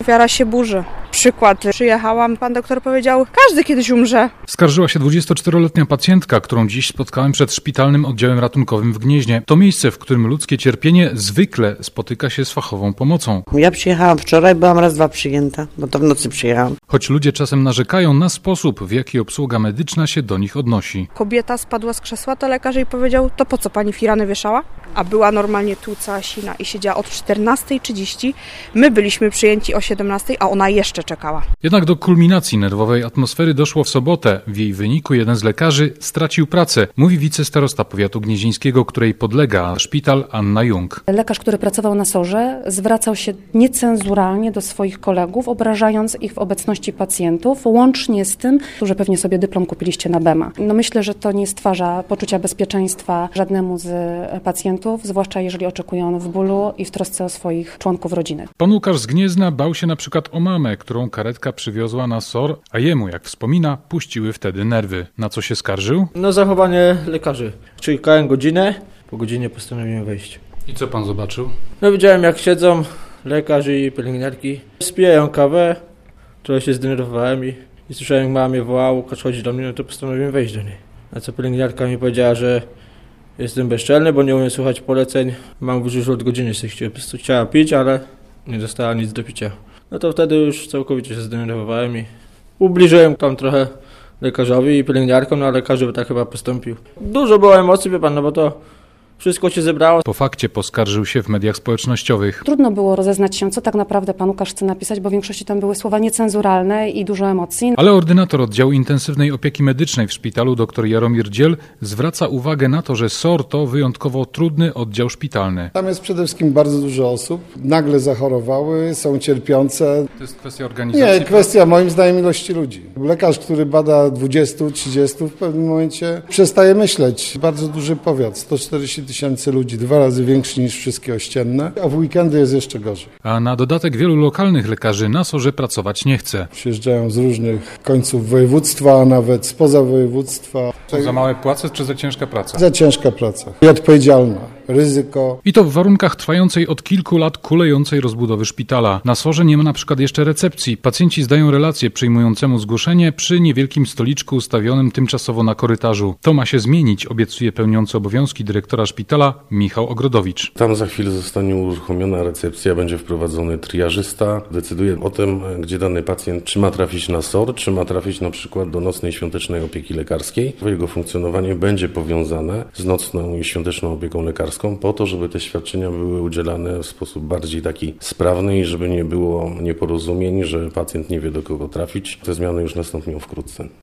ofiara się burzy. Przykład. Przyjechałam, pan doktor powiedział, każdy kiedyś umrze. Skarżyła się 24-letnia pacjentka, którą dziś spotkałem przed szpitalnym oddziałem ratunkowym w Gnieźnie. To miejsce, w którym ludzkie cierpienie zwykle spotyka się z fachową pomocą. Ja przyjechałam wczoraj, byłam raz, dwa przyjęta, bo to w nocy przyjechałam. Choć ludzie czasem narzekają na sposób, w jaki obsługa medyczna się do nich odnosi. Kobieta spadła z krzesła, to lekarz jej powiedział, to po co pani firany wieszała? A była normalnie tu cała sina i siedziała od 14:30. My byliśmy przyjęci o 17:00, a ona jeszcze czekała. Jednak do kulminacji nerwowej atmosfery doszło w sobotę. W jej wyniku jeden z lekarzy stracił pracę, mówi wicestarosta powiatu gnieźnieńskiego, której podlega szpital Anna Jung. Lekarz, który pracował na SOR-ze, zwracał się niecenzuralnie do swoich kolegów, obrażając ich w obecności pacjentów, łącznie z tym, że pewnie sobie dyplom kupiliście na BEMA. Myślę, że to nie stwarza poczucia bezpieczeństwa żadnemu z pacjentów, zwłaszcza jeżeli oczekują w bólu i w trosce o swoich członków rodziny. Pan Łukasz z Gniezna bał się na przykład o mamę, którą karetka przywiozła na SOR, a jemu, jak wspomina, puściły wtedy nerwy. Na co się skarżył? No zachowanie lekarzy. Czekałem godzinę, po godzinie postanowiłem wejść. I co pan zobaczył? No widziałem, jak siedzą lekarz i pielęgniarki, spijają kawę, trochę się zdenerwowałem i słyszałem, jak mama mnie wołała, Łukasz chodzi do mnie, no to postanowiłem wejść do niej. A co pielęgniarka mi powiedziała, że jestem bezczelny, bo nie umiem słuchać poleceń. Mam już od godziny się chciała pić, ale nie dostała nic do picia. No to wtedy już całkowicie się zdenerwowałem i ubliżyłem tam trochę lekarzowi i pielęgniarkom, no ale lekarz by tak chyba postąpił. Dużo było emocji, wie pan, no bo to wszystko się zebrało. Po fakcie poskarżył się w mediach społecznościowych. Trudno było rozeznać się, co tak naprawdę pan Łukasz chce napisać, bo w większości tam były słowa niecenzuralne i dużo emocji. Ale ordynator oddziału intensywnej opieki medycznej w szpitalu dr Jaromir Dziel zwraca uwagę na to, że SOR to wyjątkowo trudny oddział szpitalny. Tam jest przede wszystkim bardzo dużo osób. Nagle zachorowały, są cierpiące. To jest kwestia organizacji? Nie, kwestia moim zdaniem ilości ludzi. Lekarz, który bada 20, 30 w pewnym momencie przestaje myśleć. Bardzo duży powiat, 140 000 ludzi, 2 razy większy niż wszystkie ościenne, a w weekendy jest jeszcze gorzej. A na dodatek wielu lokalnych lekarzy na SOR-ze pracować nie chce. Przyjeżdżają z różnych końców województwa, a nawet spoza województwa. Za małe płace czy za ciężka praca? Za ciężka praca i odpowiedzialna. Ryzyko. I to w warunkach trwającej od kilku lat kulejącej rozbudowy szpitala. Na SOR-ze nie ma na przykład jeszcze recepcji. Pacjenci zdają relację przyjmującemu zgłoszenie przy niewielkim stoliczku ustawionym tymczasowo na korytarzu. To ma się zmienić, obiecuje pełniący obowiązki dyrektora szpitala Michał Ogrodowicz. Tam za chwilę zostanie uruchomiona recepcja, będzie wprowadzony triażysta. Decyduje o tym, gdzie dany pacjent, czy ma trafić na SOR, czy ma trafić na przykład do nocnej świątecznej opieki lekarskiej. Jego funkcjonowanie będzie powiązane z nocną i świąteczną opieką lekarską po to, żeby te świadczenia były udzielane w sposób bardziej taki sprawny i żeby nie było nieporozumień, że pacjent nie wie, do kogo trafić. Te zmiany już nastąpią wkrótce.